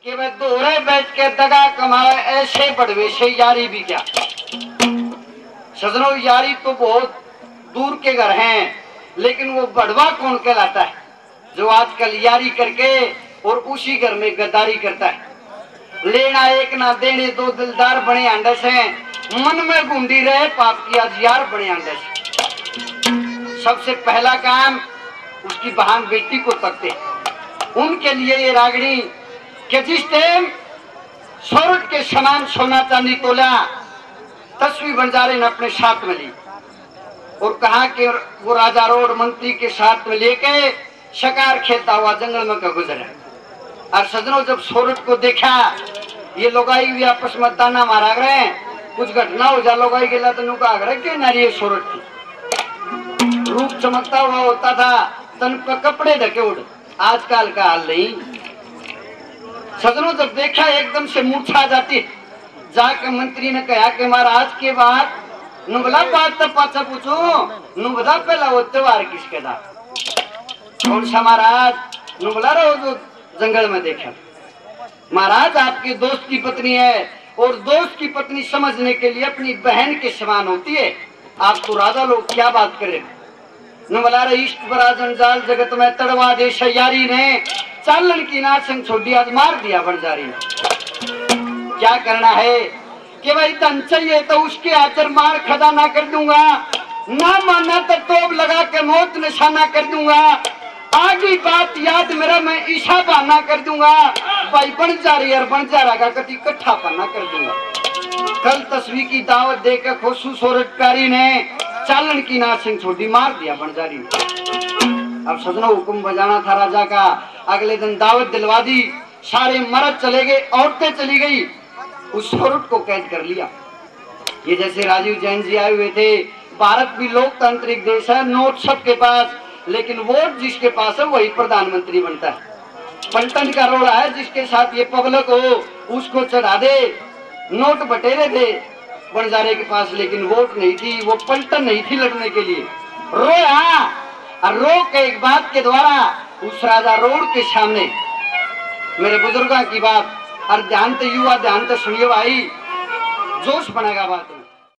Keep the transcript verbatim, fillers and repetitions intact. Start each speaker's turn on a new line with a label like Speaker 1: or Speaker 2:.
Speaker 1: कि वह दोहरे बैठ के दगा कमाए ऐसे बड़वे से यारी भी क्या। सजनों, यारी तो बहुत दूर के घर हैं, लेकिन वो बड़वा कौन कहलाता है जो आजकल यारी करके और उसी घर में गद्दारी करता है। लेना एक ना देने दो दिलदार बने अंडस हैं, मन में गुंडी रहे पाप की आज यार बने अंडस। सबसे पहला काम उसकी बहन बेटी को तकते, उनके लिए ये रागड़ी कि जिस टाइम सोरठ के समान सोना चांदी तोला तस्वीर बंजारे ने अपने साथ में ली और कहा कि वो राजा रोड मंत्री के साथ में लेके शिकार खेलता हुआ जंगल में का गुजरा। और सजनों, जब सोरठ को देखा ये लोगाई भी आपस में ताना मारा गए, कुछ घटना हो जा लोगाई के तो नुका आगरे के नारी सोरठ की रूप चमकता हुआ होता था, तन पर कपड़े ढके उड़। आजकल का हाल नहीं। सजनों, जब देखा एकदम से मूर्छा जाती। जाके मंत्री ने कहा कि महाराज के बाद नुबला बात तो पाचा पूछो, नुबला पहला वो त्योहार किसके था? कौन सा महाराज? नुबला रहो जो जंगल में देखा। महाराज, आपके दोस्त की पत्नी है और दोस्त की पत्नी समझने के लिए अपनी बहन के समान होती है। आप तो राजा लोग क्या बात करें। नुबला रे इष्ट बरा जंजाल जगत में तड़वा दे शयारी ने, चालन की ना संग छोड़ी आज मार दिया बंजारी ने। क्या करना है कि भाई धन चाहिए तो उसके आचर मार खदा ना कर दूंगा, ना माना तो तोप लगा के मौत निशाना कर दूंगा। आगे बात याद मेरा मैं ईशा बहाना कर दूंगा। भाई बंजारी और बंजारा का कति इकट्ठा पाना कर दूंगा। कल तस्वीर की दावत देकर खुशू सोरठ प्यारी ने चालन की ना सिंह छोड़ी मार दिया बंजारी ने। अब सजना हुक्म बजाना था राजा का। अगले दिन दावत दिलवा दी, सारे मर्द चले गए, औरतें चली गई, उस सोरठ को कैद कर लिया। ये जैसे राजीव जैन जी आए हुए थे। भारत भी लोकतांत्रिक देश है, नोट सबके पास, लेकिन वोट जिसके पास है वही प्रधानमंत्री बनता है। पलटन का रोड़ा है, जिसके साथ ये पब्लिक हो उसको चढ़ा दे। नोट बटेरे थे बंजारे के पास, लेकिन वोट नहीं थी, वो पलटन नहीं थी लड़ने के लिए। रोया और रो के एक बात के द्वारा उस राजा रोड के सामने मेरे बुजुर्गों की बात और ध्यान तो युवा ध्यान तो सुनिए भाई, जोश बनेगा बात।